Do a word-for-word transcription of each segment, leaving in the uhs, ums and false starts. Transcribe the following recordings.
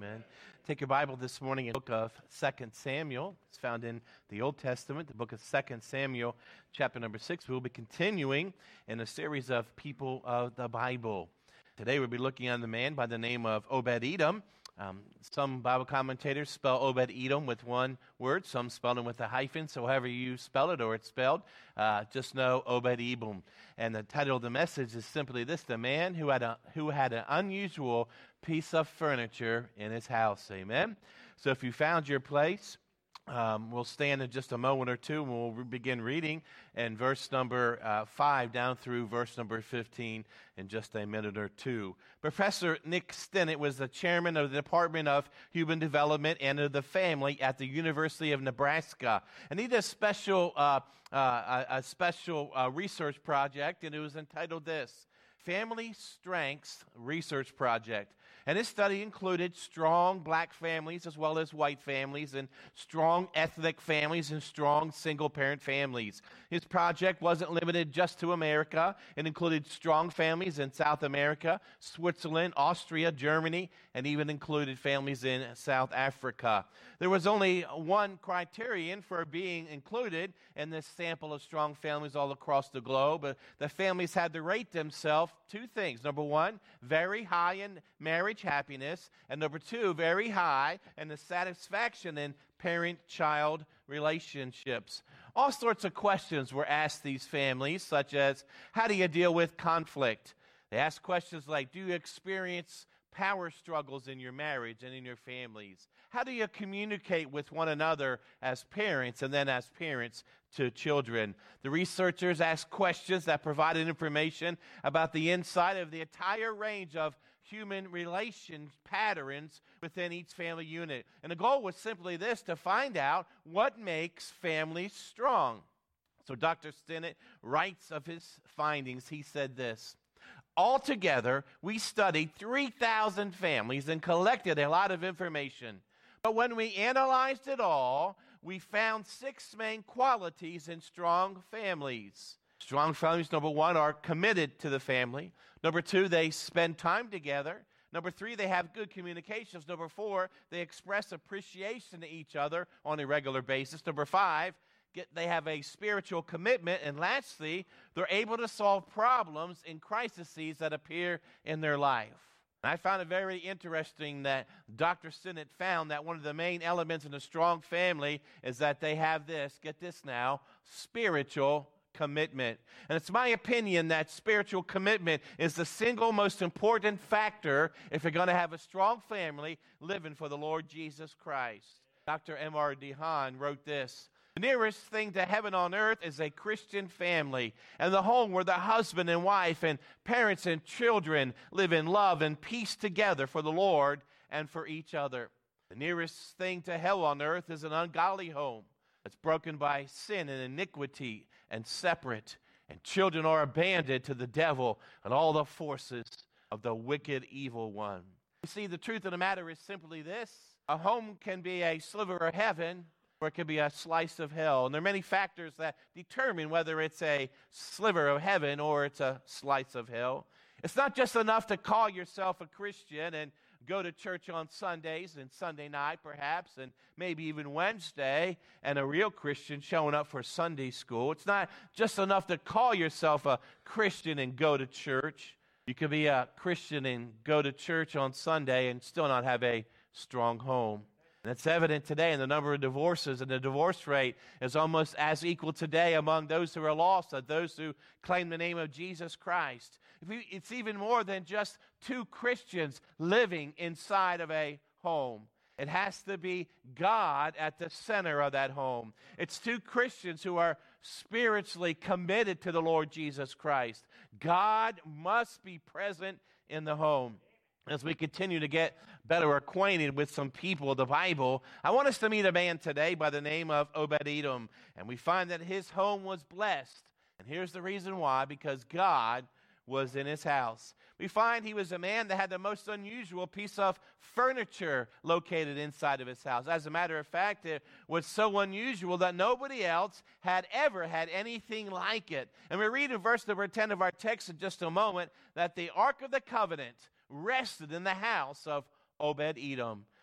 Amen. Take your Bible this morning in the book of Second Samuel. It's found in the Old Testament, the book of Second Samuel, chapter number six. We'll be continuing in a series of people of the Bible. Today we'll be looking at the man by the name of Obed-Edom. Um, some Bible commentators spell Obed-Edom with one word. Some spell it with a hyphen. So however you spell it or it's spelled, uh, just know Obed-Edom. And the title of the message is simply this: the man who had a who had an unusual piece of furniture in his house. Amen. So if you found your place, um, we'll stand in just a moment or two and we'll re- begin reading in verse number uh, five down through verse number fifteen in just a minute or two. Professor Nick Stinnett was the chairman of the Department of Human Development and of the Family at the University of Nebraska, and he did a special uh, uh, a, a special uh, research project, and it was entitled this: Family Strengths Research Project. And his study included strong black families as well as white families, and strong ethnic families and strong single-parent families. His project wasn't limited just to America. It included strong families in South America, Switzerland, Austria, Germany, and even included families in South Africa. There was only one criterion for being included in this sample of strong families all across the globe. The families had to rate themselves two things. Number one, very high in marriage happiness, and number two, very high in the satisfaction in parent-child relationships. All sorts of questions were asked these families, such as, how do you deal with conflict? They asked questions like, do you experience power struggles in your marriage and in your families? How do you communicate with one another as parents and then as parents to children? The researchers asked questions that provided information about the inside of the entire range of human relation patterns within each family unit. And the goal was simply this: to find out what makes families strong. So Doctor Stinnett writes of his findings. He said this: altogether, we studied three thousand families and collected a lot of information. But when we analyzed it all, we found six main qualities in strong families. Strong families, number one, are committed to the family. Number two, they spend time together. Number three, they have good communications. Number four, they express appreciation to each other on a regular basis. Number five, get, they have a spiritual commitment. And lastly, they're able to solve problems in crises that appear in their life. I found it very interesting that Doctor Stinnett found that one of the main elements in a strong family is that they have this, get this now, spiritual commitment. And it's my opinion that spiritual commitment is the single most important factor if you're going to have a strong family living for the Lord Jesus Christ. Doctor M R DeHaan wrote this: the nearest thing to heaven on earth is a Christian family, and the home where the husband and wife and parents and children live in love and peace together for the Lord and for each other. The nearest thing to hell on earth is an ungodly home that's broken by sin and iniquity and separate, and children are abandoned to the devil and all the forces of the wicked evil one. You see, the truth of the matter is simply this: a home can be a sliver of heaven, or it can be a slice of hell. And there are many factors that determine whether it's a sliver of heaven or it's a slice of hell. It's not just enough to call yourself a Christian and go to church on Sundays and Sunday night perhaps, and maybe even Wednesday, and a real Christian showing up for Sunday school. It's not just enough to call yourself a Christian and go to church. You can be a Christian and go to church on Sunday and still not have a strong home. And it's evident today in the number of divorces, and the divorce rate is almost as equal today among those who are lost as those who claim the name of Jesus Christ. It's even more than just two Christians living inside of a home. It has to be God at the center of that home. It's two Christians who are spiritually committed to the Lord Jesus Christ. God must be present in the home. As we continue to get better acquainted with some people of the Bible, I want us to meet a man today by the name of Obed-Edom. And we find that his home was blessed. And here's the reason why: because God was in his house. We find he was a man that had the most unusual piece of furniture located inside of his house. As a matter of fact, it was so unusual that nobody else had ever had anything like it. And we read in verse number ten of our text in just a moment that the Ark of the Covenant rested in the house of Obed-Edom.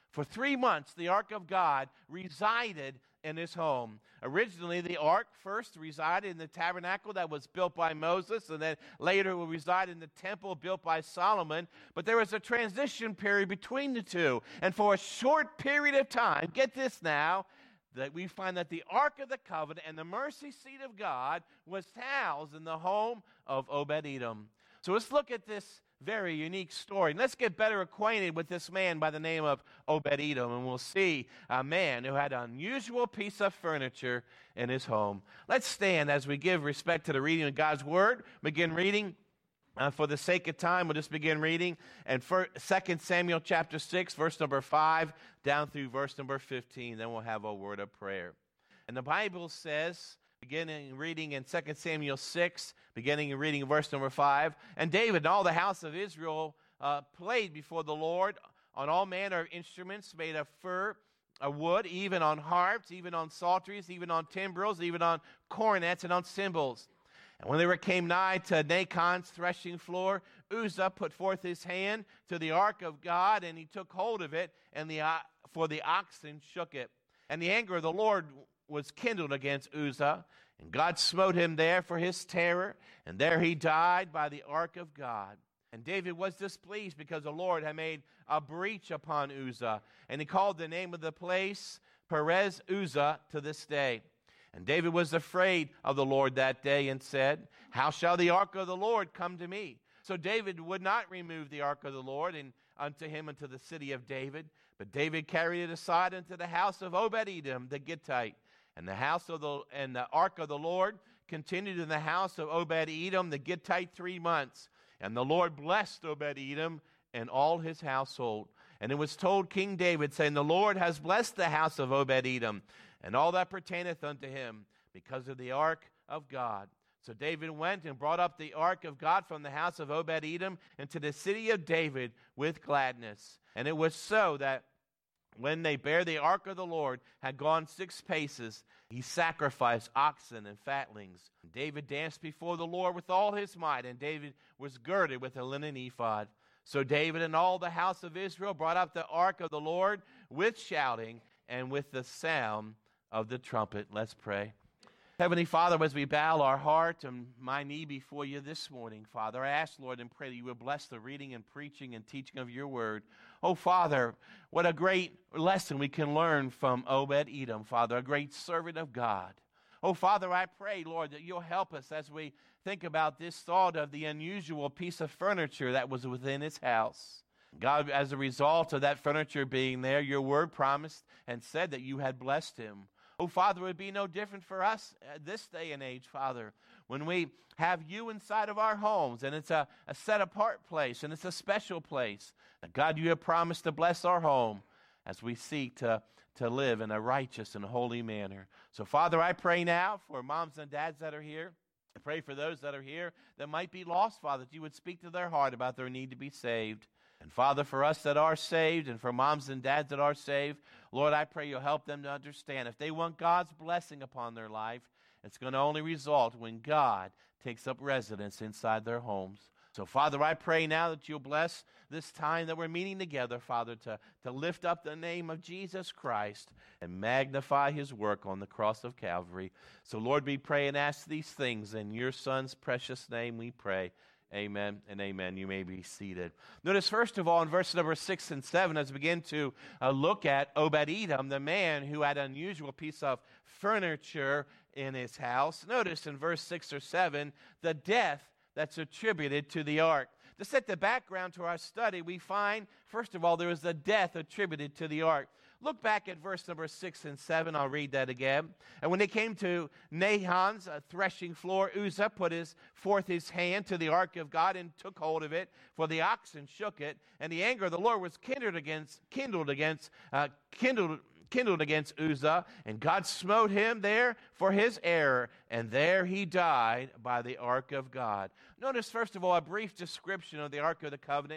For three months, the ark of God resided in his home. Originally, the ark first resided in the tabernacle that was built by Moses, and then later it will reside in the temple built by Solomon. But there was a transition period between the two. And for a short period of time, get this now, that we find that the Ark of the Covenant and the mercy seat of God was housed in the home of Obed-Edom. So let's look at this very unique story. And let's get better acquainted with this man by the name of Obed-Edom, and we'll see a man who had an unusual piece of furniture in his home. Let's stand as we give respect to the reading of God's Word. Begin reading. Uh, for the sake of time, we'll just begin reading. And for Second Samuel chapter six, verse number five, down through verse number fifteen. Then we'll have a word of prayer. And the Bible says, beginning reading in Second Samuel six, beginning reading verse number five, and David and all the house of Israel uh, played before the Lord on all manner of instruments made of fir, of wood, even on harps, even on psalteries, even on timbrels, even on cornets, and on cymbals. And when they were came nigh to Nachon's threshing floor, Uzzah put forth his hand to the ark of God, and he took hold of it, and the uh, for the oxen shook it. And the anger of the Lord was kindled against Uzzah, and God smote him there for his terror, and there he died by the ark of God. And David was displeased because the Lord had made a breach upon Uzzah, and he called the name of the place Perez Uzzah to this day. And David was afraid of the Lord that day and said, how shall the ark of the Lord come to me? So David would not remove the ark of the Lord and unto him into the city of David, but David carried it aside into the house of Obed-Edom the Gittite. And the house of the and the ark of the Lord continued in the house of Obed-Edom the Gittite three months. And the Lord blessed Obed-Edom and all his household. And it was told King David, saying, the Lord has blessed the house of Obed-Edom and all that pertaineth unto him, because of the ark of God. So David went and brought up the ark of God from the house of Obed-Edom into the city of David with gladness. And it was so that when they bare the ark of the Lord had gone six paces, he sacrificed oxen and fatlings. And David danced before the Lord with all his might, and David was girded with a linen ephod. So David and all the house of Israel brought up the ark of the Lord with shouting and with the sound of the trumpet. Let's pray. Heavenly Father, as we bow our heart and my knee before you this morning, Father, I ask, Lord, and pray that you would bless the reading and preaching and teaching of your word. Oh, Father, what a great lesson we can learn from Obed-Edom, Father, a great servant of God. Oh, Father, I pray, Lord, that you'll help us as we think about this thought of the unusual piece of furniture that was within his house. God, as a result of that furniture being there, your word promised and said that you had blessed him. Oh, Father, it would be no different for us at this day and age, Father, when we have you inside of our homes, and it's a, a set-apart place, and it's a special place. And God, you have promised to bless our home as we seek to, to live in a righteous and holy manner. So, Father, I pray now for moms and dads that are here. I pray for those that are here that might be lost, Father, that you would speak to their heart about their need to be saved. And Father, for us that are saved and for moms and dads that are saved, Lord, I pray you'll help them to understand if they want God's blessing upon their life, it's going to only result when God takes up residence inside their homes. So, Father, I pray now that you'll bless this time that we're meeting together, Father, to, to lift up the name of Jesus Christ and magnify his work on the cross of Calvary. So, Lord, we pray and ask these things in your Son's precious name we pray. Amen and amen. You may be seated. Notice, first of all, in verse number six and seven, as we begin to uh, look at Obed-Edom, the man who had an unusual piece of furniture in his house. Notice in verse six or seven, the death that's attributed to the ark. To set the background to our study, we find, first of all, there is a death attributed to the ark. Look back at verse number six and seven. I'll read that again. And when they came to Nachon's uh, threshing floor, Uzzah put his, forth his hand to the ark of God and took hold of it, for the oxen shook it. And the anger of the Lord was kindled against, kindled against, uh, kindled, kindled against Uzzah, and God smote him there for his error, and there he died by the ark of God. Notice, first of all, a brief description of the Ark of the Covenant.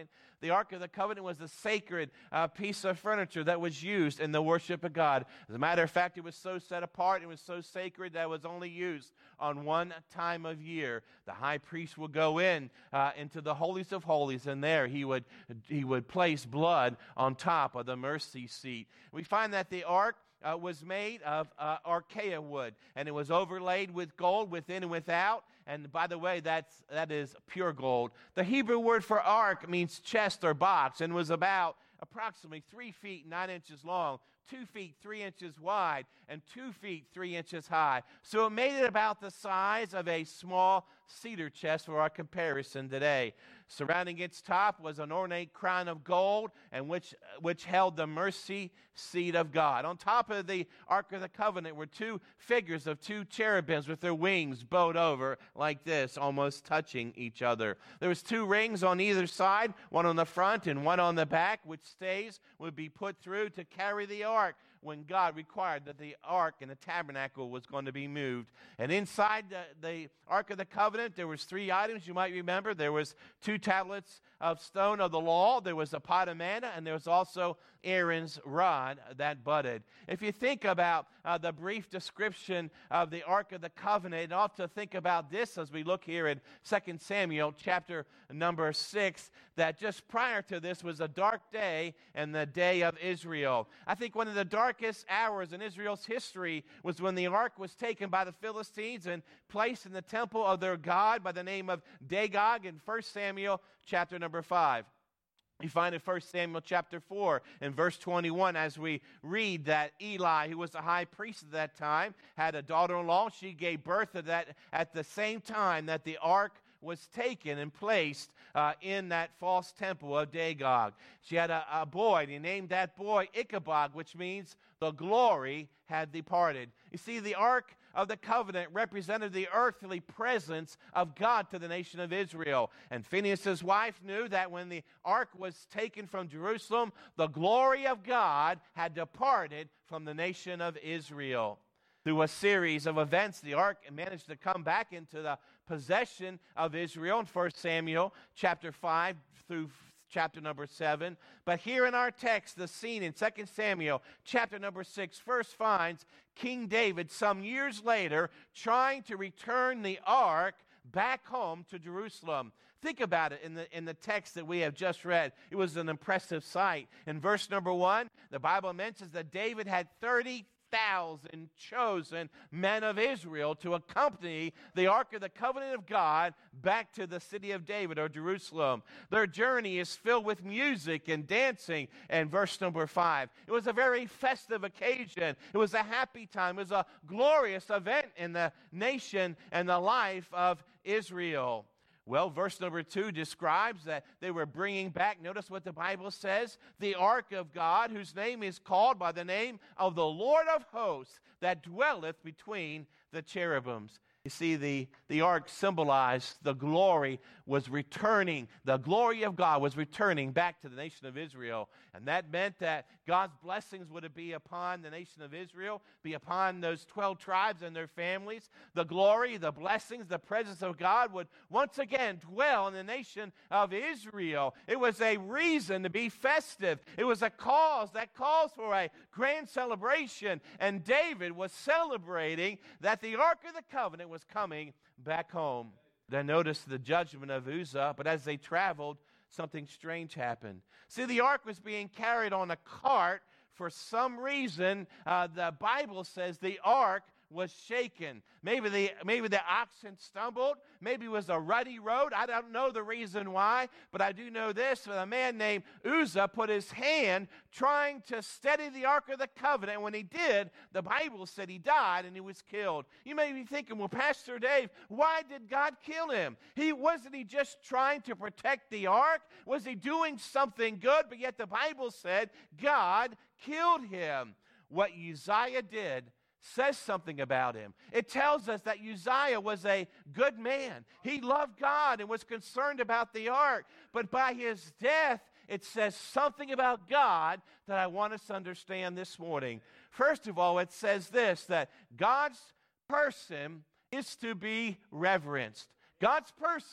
The Ark of the Covenant was a sacred uh, piece of furniture that was used in the worship of God. As a matter of fact, it was so set apart, it was so sacred that it was only used on one time of year. The high priest would go in uh, into the holies of holies, and there he would he would place blood on top of the mercy seat. We find that the ark Uh, was made of uh, acacia wood, and it was overlaid with gold within and without. And by the way, that's, that is pure gold. The Hebrew word for ark means chest or box, and was about approximately three feet, nine inches long, two feet, three inches wide, and two feet, three inches high. So it made it about the size of a small cedar chest for our comparison today. Surrounding its top was an ornate crown of gold, and which, which held the mercy seat of God. On top of the Ark of the Covenant were two figures of two cherubims with their wings bowed over like this, almost touching each other. There was two rings on either side, one on the front and one on the back, which stays would be put through to carry the ark when God required that the ark and the tabernacle was going to be moved. And inside the, the Ark of the Covenant, there was three items you might remember. There was two tablets of stone of the law, there was a pot of manna, and there was also Aaron's rod that budded. If you think about uh, the brief description of the Ark of the Covenant, you ought to think about this as we look here in Second Samuel chapter number six, that just prior to this was a dark day and the day of Israel. I think one of the darkest hours in Israel's history was when the ark was taken by the Philistines and placed in the temple of their god by the name of Dagon in First Samuel chapter number five. You find in First Samuel chapter four in verse twenty-one as we read that Eli, who was the high priest at that time, had a daughter-in-law. She gave birth to that at the same time that the ark was taken and placed uh, in that false temple of Dagon. She had a, a boy, and he named that boy Ichabod, which means the glory had departed. You see, the Ark of the Covenant represented the earthly presence of God to the nation of Israel. And Phinehas' wife knew that when the ark was taken from Jerusalem, the glory of God had departed from the nation of Israel. Through a series of events, the ark managed to come back into the possession of Israel in First Samuel chapter five through chapter number seven. But here in our text, the scene in Second Samuel chapter number six first finds King David some years later trying to return the ark back home to Jerusalem. Think about it in the in the text that we have just read. It was an impressive sight. In verse number one, the Bible mentions that David had thirty thousand chosen men of Israel to accompany the Ark of the Covenant of God back to the city of David or Jerusalem. Their journey is filled with music and dancing. And verse number five, it was a very festive occasion. It was a happy time. It was a glorious event in the nation and the life of Israel. Well, verse number two describes that they were bringing back, notice what the Bible says, the ark of God, whose name is called by the name of the Lord of hosts, that dwelleth between the cherubims. You see, the, the ark symbolized the glory was returning. The glory of God was returning back to the nation of Israel. And that meant that God's blessings would be upon the nation of Israel, be upon those twelve tribes and their families. The glory, the blessings, the presence of God would once again dwell in the nation of Israel. It was a reason to be festive. It was a cause that calls for a grand celebration. And David was celebrating that the Ark of the Covenant was coming back home. Then notice the judgment of Uzzah, but as they traveled, something strange happened. See, the ark was being carried on a cart. For some reason, uh, the Bible says the ark was shaken. Maybe the maybe the oxen stumbled. Maybe it was a rutty road. I don't know the reason why, but I do know this. A man named Uzzah put his hand trying to steady the Ark of the Covenant. When he did, the Bible said he died and he was killed. You may be thinking, well, Pastor Dave, why did God kill him? He wasn't he just trying to protect the ark? Was he doing something good? But yet the Bible said God killed him. What Uzziah did says something about him. It tells us that Uzziah was a good man. He loved God and was concerned about the ark. But by his death, it says something about God that I want us to understand this morning. First of all, it says this, that God's person is to be reverenced. God's person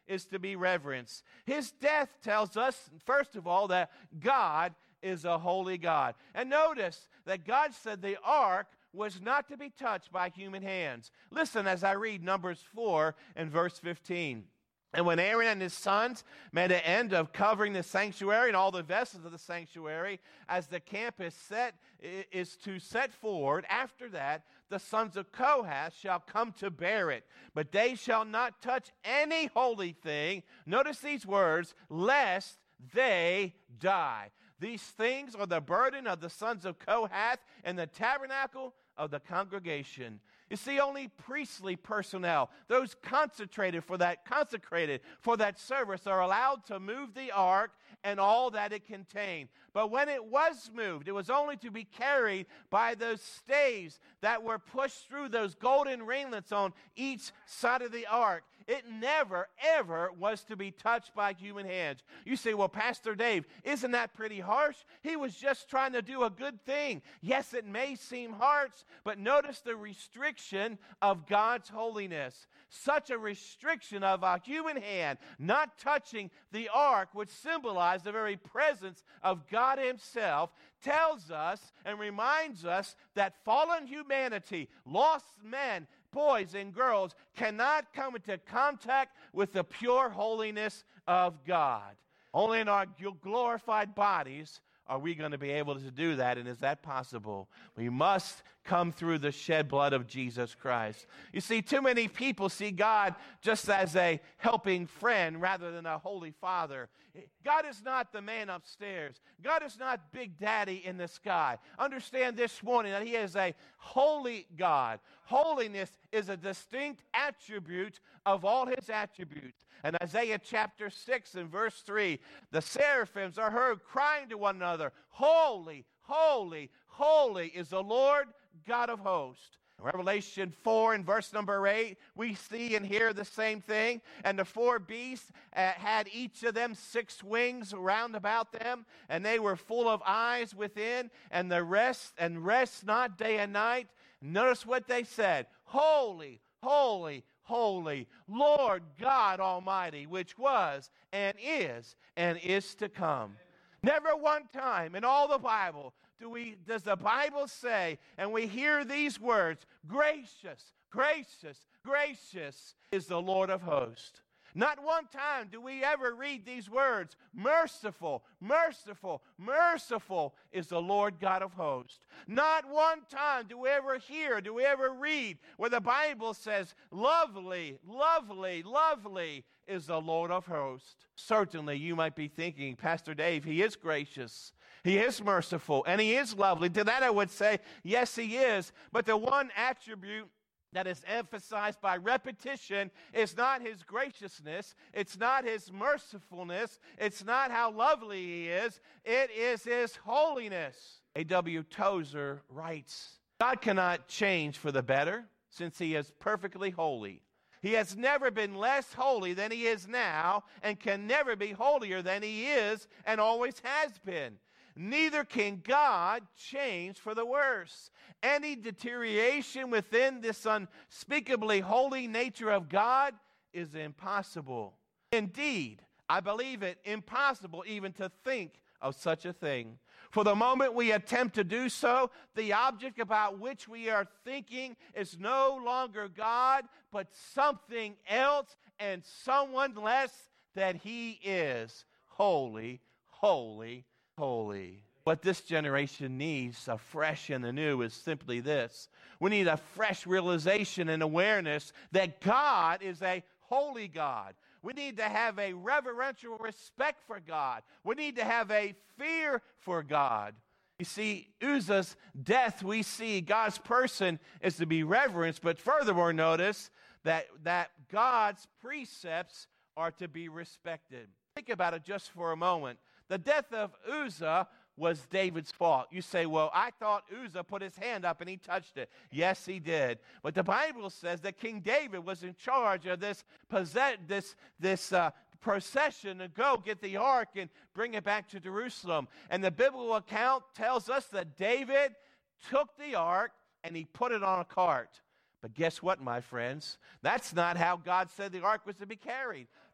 is to be reverenced. His death tells us, first of all, that God is a holy God. And notice that God said the ark was not to be touched by human hands. Listen as I read Numbers four and verse fifteen. And when Aaron and his sons made an end of covering the sanctuary and all the vessels of the sanctuary, as the camp is set is to set forward, after that the sons of Kohath shall come to bear it. But they shall not touch any holy thing, notice these words, lest they die. These things are the burden of the sons of Kohath and the tabernacle of the congregation. You see, only priestly personnel, those concentrated for that, consecrated for that service, are allowed to move the ark and all that it contained. But when it was moved, it was only to be carried by those staves that were pushed through those golden ringlets on each side of the ark. It never, ever was to be touched by human hands. You say, well, Pastor Dave, isn't that pretty harsh? He was just trying to do a good thing. Yes, it may seem harsh, but notice the restriction of God's holiness. Such a restriction of a human hand not touching the ark, which symbolized the very presence of God himself, tells us and reminds us that fallen humanity, lost men, boys and girls, cannot come into contact with the pure holiness of God. Only in our glorified bodies are we going to be able to do that, and is that possible? We must come through the shed blood of Jesus Christ. You see, too many people see God just as a helping friend rather than a holy father. God is not the man upstairs. God is not Big Daddy in the sky. Understand this morning that he is a holy God. Holiness is a distinct attribute of all his attributes. In Isaiah chapter six and verse three, the seraphims are heard crying to one another, holy, holy, holy is the Lord God of hosts. In Revelation four and verse number eight, we see and hear the same thing. And the four beasts uh, had each of them six wings round about them, and they were full of eyes within, and the rest and rest not day and night. Notice what they said, holy, holy, holy, Lord God Almighty, which was and is and is to come. Never one time in all the Bible do we does the Bible say, and we hear these words, gracious, gracious, gracious is the Lord of hosts. Not one time do we ever read these words, merciful, merciful, merciful is the Lord God of hosts. Not one time do we ever hear, do we ever read where the Bible says, lovely, lovely, lovely is the Lord of hosts. Certainly you might be thinking, Pastor Dave, he is gracious, he is merciful, and he is lovely. To that I would say, yes, he is. But the one attribute that is emphasized by repetition is not his graciousness, it's not his mercifulness, it's not how lovely he is, it is his holiness. A W Tozer writes, God cannot change for the better since he is perfectly holy. He has never been less holy than he is now, and can never be holier than he is and always has been. Neither can God change for the worse. Any deterioration within this unspeakably holy nature of God is impossible. Indeed, I believe it impossible even to think of such a thing. For the moment we attempt to do so, the object about which we are thinking is no longer God, but something else and someone less than he is. Holy, holy, holy. What this generation needs afresh and anew is simply this. We need a fresh realization and awareness that God is a holy God. We need to have a reverential respect for God. We need to have a fear for God. You see, Uzzah's death, we see God's person is to be reverenced, but furthermore, notice that, that God's precepts are to be respected. Think about it just for a moment. The death of Uzzah was David's fault. You say, well, I thought Uzzah put his hand up and he touched it. Yes, he did. But the Bible says that King David was in charge of this possess- this, this uh, procession to go get the ark and bring it back to Jerusalem. And the biblical account tells us that David took the ark and he put it on a cart. But guess what, my friends? That's not how God said the ark was to be carried.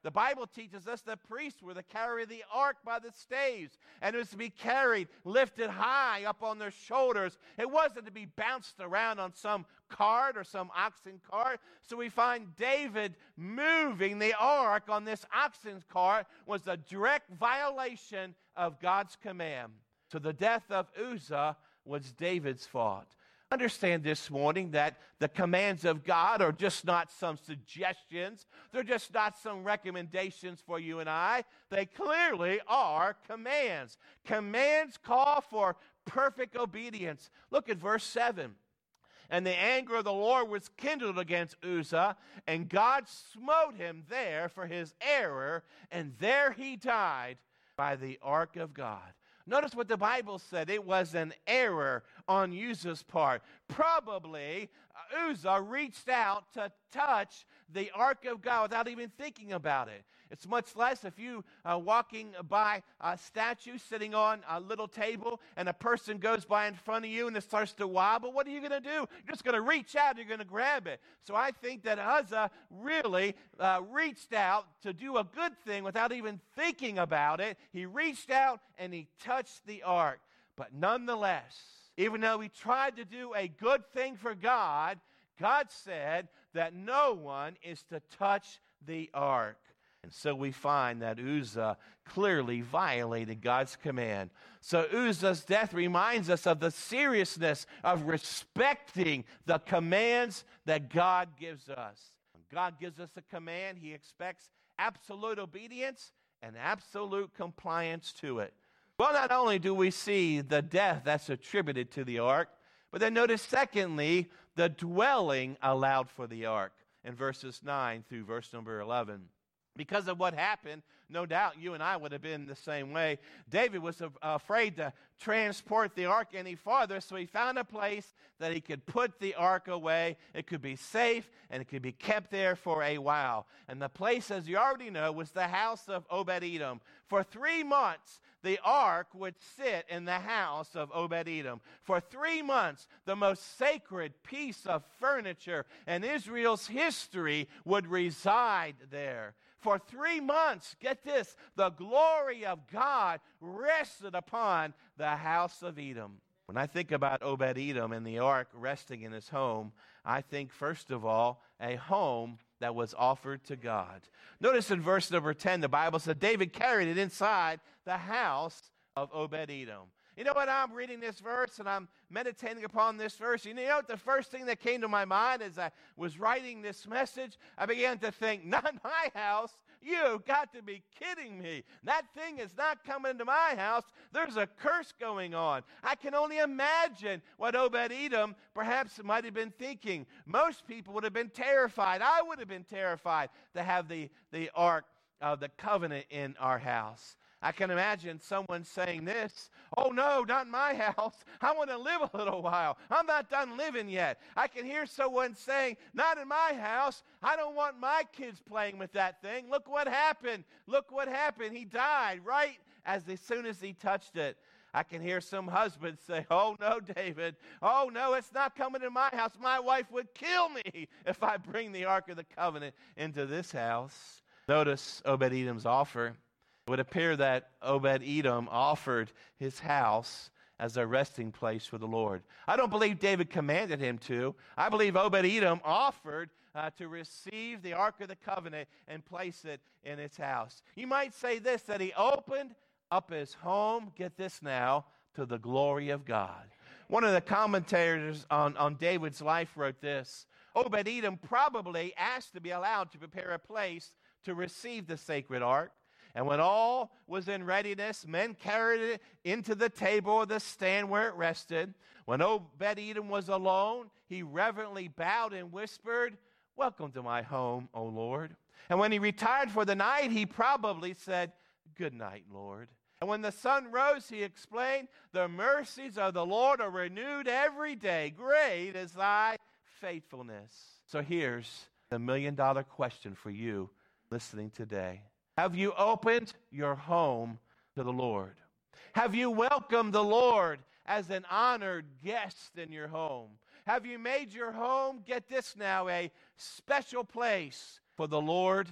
the Bible teaches us the priests were to carry the ark by the staves, and it was to be carried, lifted high up on their shoulders. It wasn't to be bounced around on some cart or some oxen cart. So we find David moving the ark on this oxen cart was a direct violation of God's command. So the death of Uzzah was David's fault. Understand this morning that the commands of God are just not some suggestions. They're just not some recommendations for you and I. They clearly are commands. Commands call for perfect obedience. Look at verse seven. And the anger of the Lord was kindled against Uzzah, and God smote him there for his error, and there he died by the ark of God. Notice what the Bible said. It was an error on Uzzah's part. Probably Uzzah reached out to touch the ark of God without even thinking about it. It's much less if you are walking by a statue sitting on a little table and a person goes by in front of you and it starts to wobble. What are you going to do? You're just going to reach out. You're going to grab it. So I think that Uzzah really uh, reached out to do a good thing without even thinking about it. He reached out and he touched the ark. But nonetheless, even though he tried to do a good thing for God, God said that no one is to touch the ark. And so we find that Uzzah clearly violated God's command. So Uzzah's death reminds us of the seriousness of respecting the commands that God gives us. When God gives us a command, he expects absolute obedience and absolute compliance to it. Well, not only do we see the death that's attributed to the ark, but then notice, secondly, the dwelling allowed for the ark in verses nine through verse number eleven. Because of what happened, no doubt you and I would have been the same way. David was uh, afraid to transport the ark any farther, so he found a place that he could put the ark away. It could be safe, and it could be kept there for a while. And the place, as you already know, was the house of Obed-Edom. For three months, the ark would sit in the house of Obed-Edom. For three months, the most sacred piece of furniture in Israel's history would reside there. For three months, get this, the glory of God rested upon the house of Edom. When I think about Obed-Edom and the ark resting in his home, I think, first of all, a home that was offered to God. Notice in verse number ten, the Bible said David carried it inside the house of Obed-Edom. You know what? I'm reading this verse and I'm meditating upon this verse. You know what? The first thing that came to my mind as I was writing this message, I began to think, not my house. You've got to be kidding me. That thing is not coming into my house. There's a curse going on. I can only imagine what Obed-Edom perhaps might have been thinking. Most people would have been terrified. I would have been terrified to have the, the ark of the covenant in our house. I can imagine someone saying this, oh no, not in my house. I want to live a little while. I'm not done living yet. I can hear someone saying, not in my house. I don't want my kids playing with that thing. Look what happened. Look what happened. He died right as, as soon as he touched it. I can hear some husbands say, oh no, David. Oh no, it's not coming to my house. My wife would kill me if I bring the Ark of the Covenant into this house. Notice Obed-Edom's offer. It would appear that Obed-Edom offered his house as a resting place for the Lord. I don't believe David commanded him to. I believe Obed-Edom offered uh, to receive the Ark of the Covenant and place it in his house. You might say this, that he opened up his home, get this now, to the glory of God. One of the commentators on, on David's life wrote this, Obed-Edom probably asked to be allowed to prepare a place to receive the sacred ark. And when all was in readiness, men carried it into the table or the stand where it rested. When Obed-Edom was alone, he reverently bowed and whispered, welcome to my home, O Lord. And when he retired for the night, he probably said, good night, Lord. And when the sun rose, he explained, the mercies of the Lord are renewed every day. Great is thy faithfulness. So here's the million dollar question for you listening today. Have you opened your home to the Lord? Have you welcomed the Lord as an honored guest in your home? Have you made your home, get this now, a special place for the Lord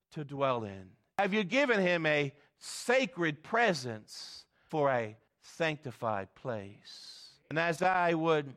to dwell in? Have you given him a sacred presence for a sanctified place? And as I would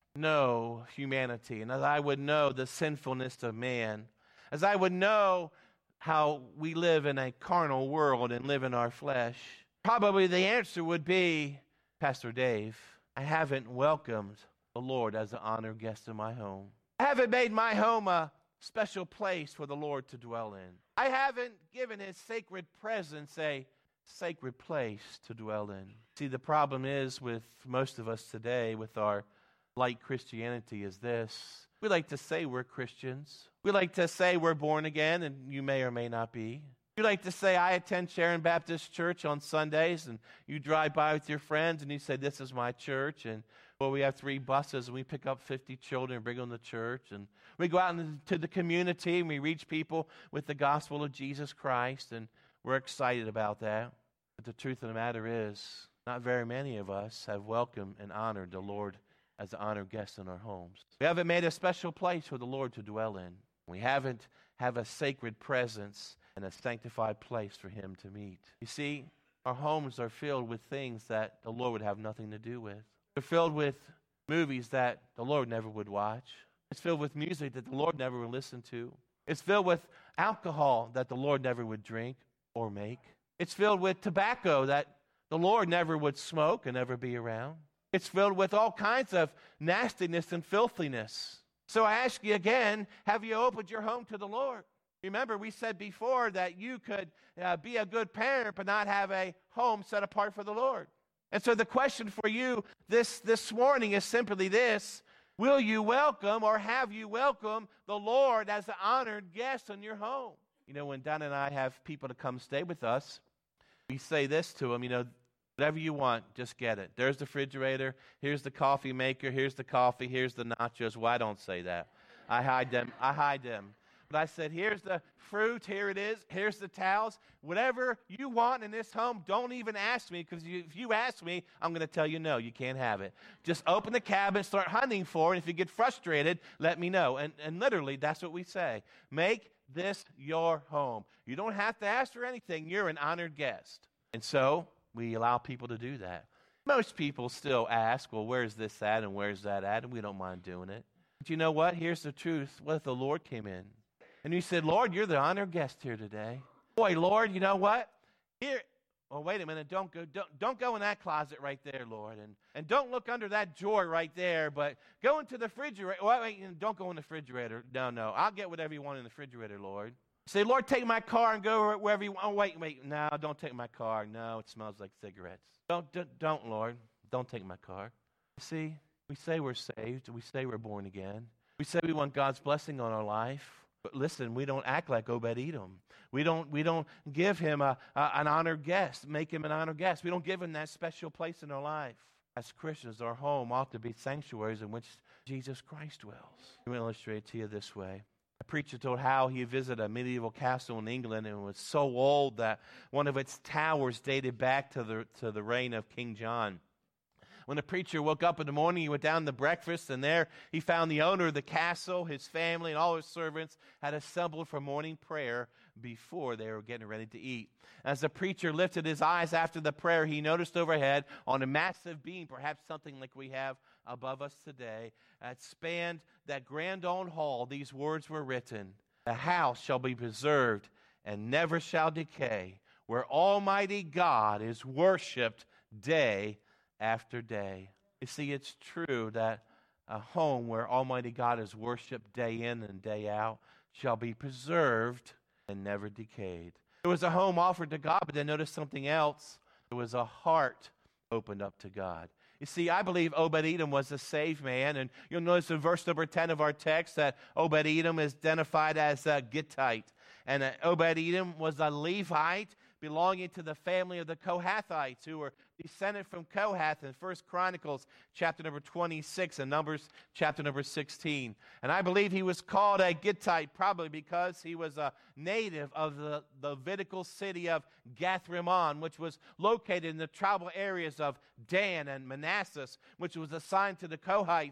know humanity, and as I would know the sinfulness of man, as I would know how we live in a carnal world and live in our flesh, probably the answer would be, Pastor Dave, I haven't welcomed the Lord as an honored guest in my home. I haven't made my home a special place for the Lord to dwell in. I haven't given his sacred presence a sacred place to dwell in. See, the problem is with most of us today, with our light Christianity, is this. We like to say we're Christians. We like to say we're born again, and you may or may not be. You like to say, I attend Sharon Baptist Church on Sundays, and you drive by with your friends, and you say, this is my church, and well, we have three buses, and we pick up fifty children and bring them to church, and we go out into the community, and we reach people with the gospel of Jesus Christ, and we're excited about that. But the truth of the matter is, not very many of us have welcomed and honored the Lord as an honored guest in our homes. We haven't made a special place for the Lord to dwell in. We haven't have a sacred presence and a sanctified place for him to meet. You see, our homes are filled with things that the Lord would have nothing to do with. They're filled with movies that the Lord never would watch. It's filled with music that the Lord never would listen to. It's filled with alcohol that the Lord never would drink or make. It's filled with tobacco that the Lord never would smoke and never be around. It's filled with all kinds of nastiness and filthiness. So I ask you again, have you opened your home to the Lord? Remember, we said before that you could uh, be a good parent but not have a home set apart for the Lord. And so the question for you this, this morning is simply this. Will you welcome or have you welcomed the Lord as an honored guest in your home? You know, when Don and I have people to come stay with us, we say this to them, you know, whatever you want, just get it. There's the refrigerator. Here's the coffee maker. Here's the coffee. Here's the nachos. Well, I don't say that. I hide them. I hide them. But I said, here's the fruit. Here it is. Here's the towels. Whatever you want in this home, don't even ask me, because if you ask me, I'm going to tell you no, you can't have it. Just open the cabinet, start hunting for it. If you get frustrated, let me know. And, and literally, that's what we say. Make this your home. You don't have to ask for anything. You're an honored guest. And so we allow people to do that. Most people still ask, well, where's this at and where's that at? And we don't mind doing it. But you know what? Here's the truth. What if the Lord came in? And you said, Lord, you're the honored guest here today. Boy, Lord, you know what? Here, oh, wait a minute. Don't go, don't, don't go in that closet right there, Lord. And, and don't look under that drawer right there. But go into the refrigerator. Wait, wait, don't go in the refrigerator. No, no. I'll get whatever you want in the refrigerator, Lord. Say, Lord, take my car and go wherever you want. Oh, wait, wait. No, don't take my car. No, it smells like cigarettes. Don't, don't, don't, Lord. Don't take my car. See, we say we're saved. We say we're born again. We say we want God's blessing on our life. But listen, we don't act like Obed-Edom. We don't, we don't give him a, a, an honored guest, make him an honored guest. We don't give him that special place in our life. As Christians, our home ought to be sanctuaries in which Jesus Christ dwells. Let me illustrate it to you this way. A preacher told how he visited a medieval castle in England, and it was so old that one of its towers dated back to the, to the reign of King John. When the preacher woke up in the morning, he went down to breakfast, and there he found the owner of the castle, his family, and all his servants had assembled for morning prayer before they were getting ready to eat. As the preacher lifted his eyes after the prayer, he noticed overhead on a massive beam, perhaps something like we have above us today, that spanned that grand old hall, these words were written, "The house shall be preserved and never shall decay, where Almighty God is worshipped day after day." You see, it's true that a home where Almighty God is worshipped day in and day out shall be preserved and never decayed. It was a home offered to God, but then notice something else. It was a heart opened up to God. You see, I believe Obed-Edom was a saved man, and you'll notice in verse number ten of our text that Obed-Edom is identified as a Gittite, and uh, Obed-Edom was a Levite belonging to the family of the Kohathites, who were descended from Kohath in First Chronicles chapter number twenty-six and Numbers chapter number sixteen. And I believe he was called a Gittite probably because he was a native of the, the Levitical city of Gath-Rimmon, which was located in the tribal areas of Dan and Manasseh, which was assigned to the Kohathites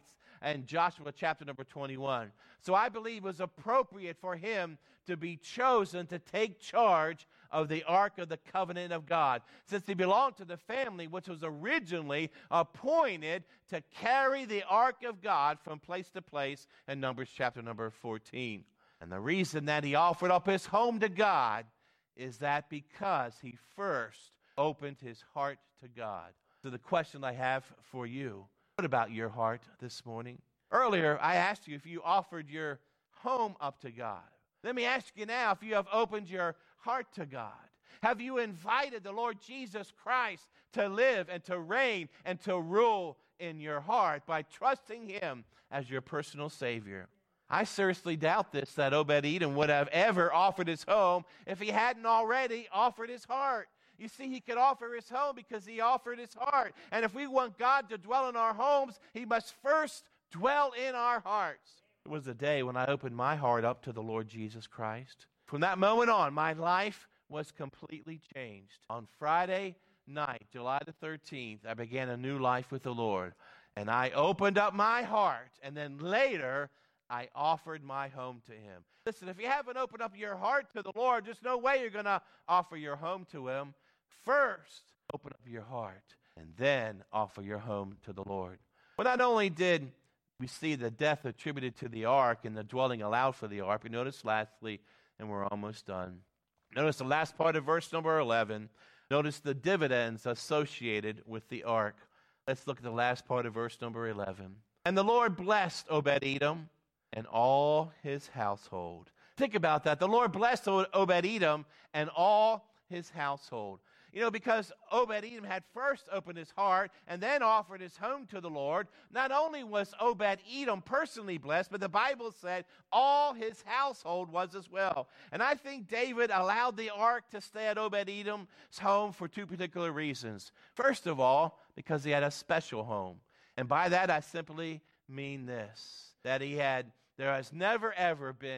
in Joshua chapter number twenty-one. So I believe it was appropriate for him to be chosen to take charge of the Ark of the Covenant of God, since he belonged to the family which was originally appointed to carry the Ark of God from place to place in Numbers chapter number fourteen. And the reason that he offered up his home to God is that because he first opened his heart to God. So the question I have for you, what about your heart this morning? Earlier, I asked you if you offered your home up to God. Let me ask you now if you have opened your heart to God. Have you invited the Lord Jesus Christ to live and to reign and to rule in your heart by trusting him as your personal Savior? I seriously doubt this, that Obed-Edom would have ever offered his home if he hadn't already offered his heart. You see, he could offer his home because he offered his heart. And if we want God to dwell in our homes, he must first dwell in our hearts. It was the day when I opened my heart up to the Lord Jesus Christ. From that moment on, my life was completely changed. On Friday night, July the thirteenth, I began a new life with the Lord. And I opened up my heart, and then later, I offered my home to him. Listen, if you haven't opened up your heart to the Lord, there's no way you're going to offer your home to him. First, open up your heart, and then offer your home to the Lord. Well, not only did we see the death attributed to the ark and the dwelling allowed for the ark, we notice lastly, and we're almost done, notice the last part of verse number eleven. Notice the dividends associated with the ark. Let's look at the last part of verse number eleven. And the Lord blessed Obed-Edom and all his household. Think about that. The Lord blessed Obed-Edom and all his household. You know, because Obed-Edom had first opened his heart and then offered his home to the Lord, not only was Obed-Edom personally blessed, but the Bible said all his household was as well. And I think David allowed the ark to stay at Obed-Edom's home for two particular reasons. First of all, because he had a special home. And by that, I simply mean this, that he had, there has never, ever been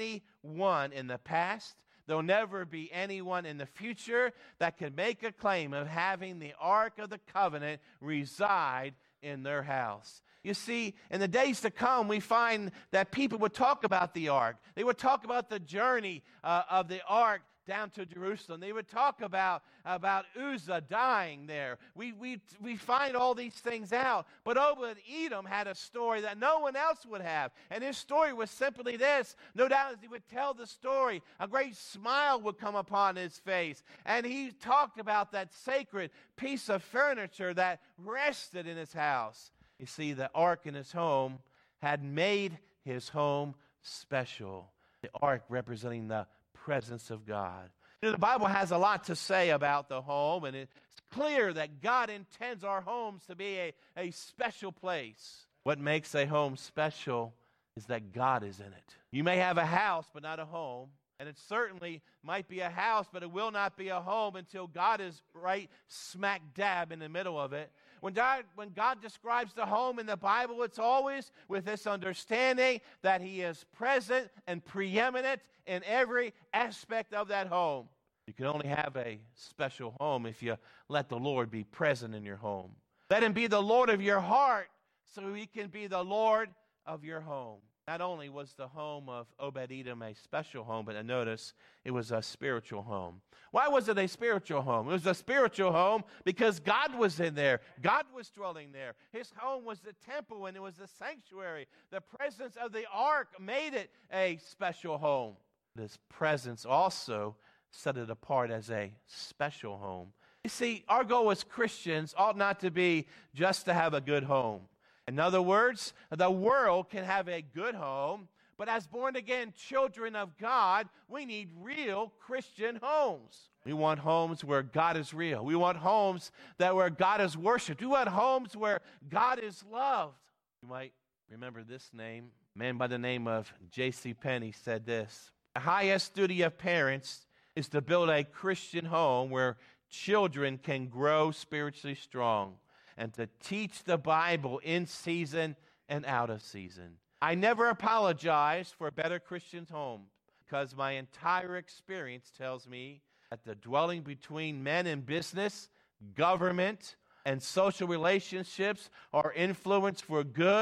anyone in the past, there'll never be anyone in the future that can make a claim of having the Ark of the Covenant reside in their house. You see, in the days to come, we find that people would talk about the Ark. They would talk about the journey uh, of the Ark down to Jerusalem. They would talk about, about Uzzah dying there. We, we, we find all these things out. But Obed-Edom had a story that no one else would have. And his story was simply this. No doubt as he would tell the story, a great smile would come upon his face. And he talked about that sacred piece of furniture that rested in his house. You see, the ark in his home had made his home special. The ark representing the presence of God. You know, the Bible has a lot to say about the home, and it's clear that God intends our homes to be a, a special place. What makes a home special is that God is in it. You may have a house, but not a home. And it certainly might be a house, but it will not be a home until God is right smack dab in the middle of it. When God, when God describes the home in the Bible, it's always with this understanding that he is present and preeminent in every aspect of that home. You can only have a special home if you let the Lord be present in your home. Let him be the Lord of your heart so he can be the Lord of your home. Not only was the home of Obed-Edom a special home, but notice it was a spiritual home. Why was it a spiritual home? It was a spiritual home because God was in there. God was dwelling there. His home was the temple and it was the sanctuary. The presence of the ark made it a special home. His presence also set it apart as a special home. You see, our goal as Christians ought not to be just to have a good home. In other words, the world can have a good home, but as born-again children of God, we need real Christian homes. We want homes where God is real. We want homes that where God is worshipped. We want homes where God is loved. You might remember this name. A man by the name of J C Penney said this: the highest duty of parents is to build a Christian home where children can grow spiritually strong, and to teach the Bible in season and out of season. I never apologize for a better Christian home because my entire experience tells me that the dwelling between men in business, government, and social relationships are influenced for good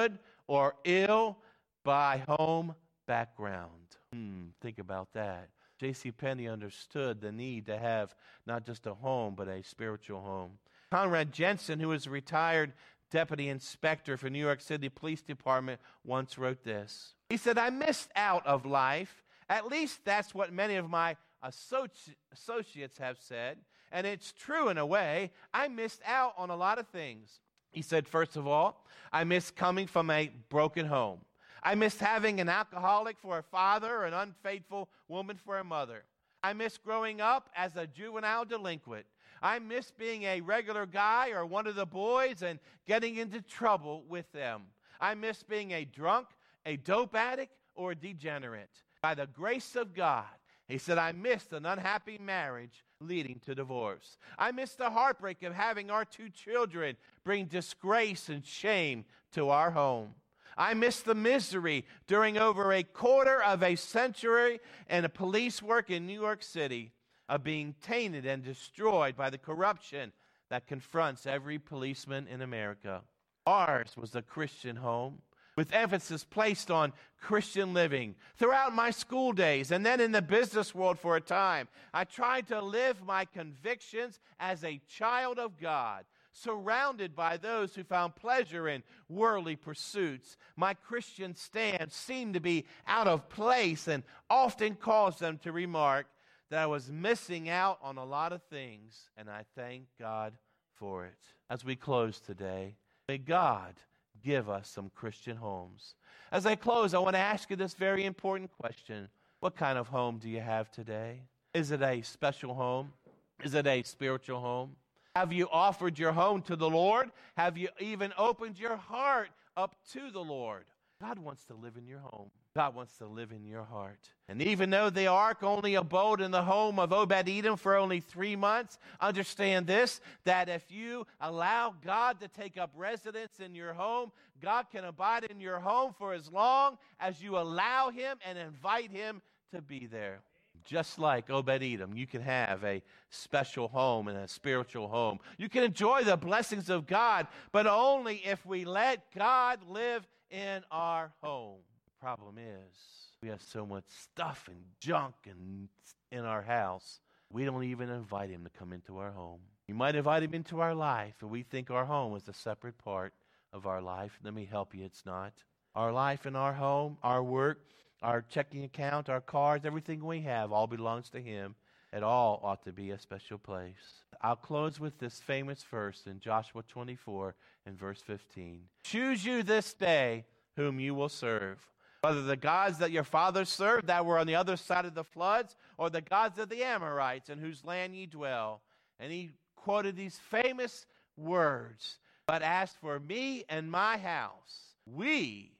or ill by home background. Hmm, think about that. J C. Penney understood the need to have not just a home, but a spiritual home. Conrad Jensen, who was a retired deputy inspector for New York City Police Department, once wrote this. He said, I missed out of life. At least that's what many of my associ- associates have said. And it's true in a way. I missed out on a lot of things. He said, first of all, I missed coming from a broken home. I missed having an alcoholic for a father or an unfaithful woman for a mother. I missed growing up as a juvenile delinquent. I missed being a regular guy or one of the boys and getting into trouble with them. I missed being a drunk, a dope addict, or a degenerate. By the grace of God, he said, I missed an unhappy marriage leading to divorce. I missed the heartbreak of having our two children bring disgrace and shame to our home. I missed the misery during over a quarter of a century in a police work in New York City of being tainted and destroyed by the corruption that confronts every policeman in America. Ours was a Christian home with emphasis placed on Christian living. Throughout my school days and then in the business world for a time, I tried to live my convictions as a child of God, surrounded by those who found pleasure in worldly pursuits. My Christian stance seemed to be out of place and often caused them to remark that I was missing out on a lot of things, and I thank God for it. As we close today, may God give us some Christian homes. As I close, I want to ask you this very important question. What kind of home do you have today? Is it a special home? Is it a spiritual home? Have you offered your home to the Lord? Have you even opened your heart up to the Lord? God wants to live in your home. God wants to live in your heart. And even though the ark only abode in the home of Obed-Edom for only three months, understand this, that if you allow God to take up residence in your home, God can abide in your home for as long as you allow him and invite him to be there. Just like Obed-Edom, you can have a special home and a spiritual home. You can enjoy the blessings of God, but only if we let God live in our home. The problem is, we have so much stuff and junk in, in our house, we don't even invite him to come into our home. We might invite him into our life, and we think our home is a separate part of our life. Let me help you, it's not. Our life and our home, our work, our checking account, our cars, everything we have all belongs to him. It all ought to be a special place. I'll close with this famous verse in Joshua twenty-four and verse fifteen. Choose you this day whom you will serve, whether the gods that your fathers served that were on the other side of the floods, or the gods of the Amorites in whose land ye dwell. And he quoted these famous words, but as for me and my house, we,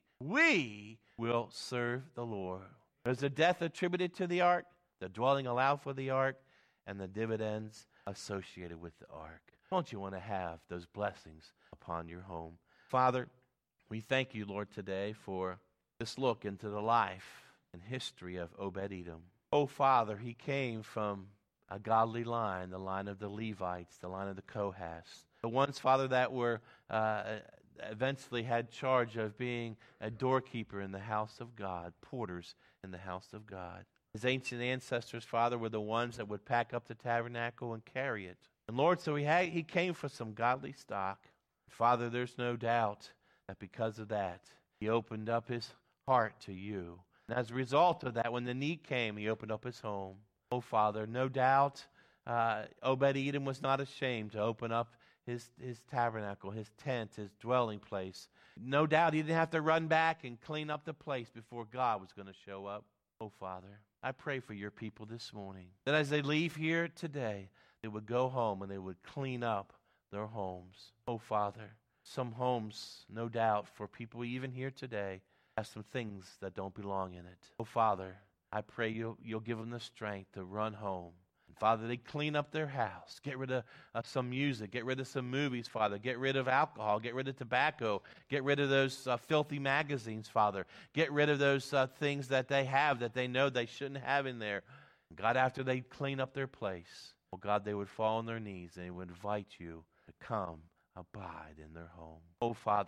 we will serve the Lord. There's a death attributed to the ark, the dwelling allowed for the ark, and the dividends associated with the ark. Don't you want to have those blessings upon your home? Father, we thank you, Lord, today for this look into the life and history of Obed-Edom. Oh, Father, he came from a godly line, the line of the Levites, the line of the Kohaths, the ones, Father, that were uh, eventually had charge of being a doorkeeper in the house of God, porters in the house of God. His ancient ancestors, Father, were the ones that would pack up the tabernacle and carry it. And Lord, so he had, he came from some godly stock. Father, there's no doubt that because of that, he opened up his heart to you. And as a result of that, when the need came, he opened up his home. Oh, Father, no doubt uh, Obed-Edom was not ashamed to open up his, his tabernacle, his tent, his dwelling place. No doubt he didn't have to run back and clean up the place before God was going to show up. Oh, Father, I pray for your people this morning, that as they leave here today, they would go home and they would clean up their homes. Oh, Father, some homes, no doubt, for people even here today, have some things that don't belong in it. Oh, Father, I pray you'll, you'll give them the strength to run home. And Father, they clean up their house, get rid of uh, some music, get rid of some movies, Father, get rid of alcohol, get rid of tobacco, get rid of those uh, filthy magazines, Father, get rid of those uh, things that they have that they know they shouldn't have in there. God, after they clean up their place, oh God, they would fall on their knees and they would invite you to come abide in their home. Oh, Father,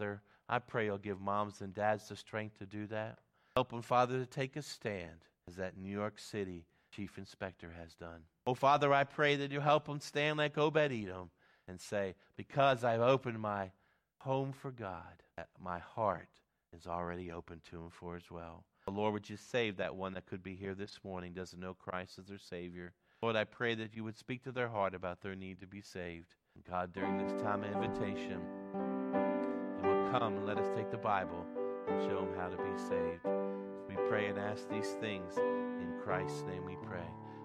I pray you'll give moms and dads the strength to do that. Help them, Father, to take a stand as that New York City chief inspector has done. Oh, Father, I pray that you help them stand like Obed-Edom and say, because I've opened my home for God, my heart is already open to him for as well. Oh, Lord, would you save that one that could be here this morning, doesn't know Christ as their Savior. Lord, I pray that you would speak to their heart about their need to be saved. And God, during this time of invitation, you will come and let us take the Bible and show them how to be saved. We pray and ask these things. In Christ's name we pray.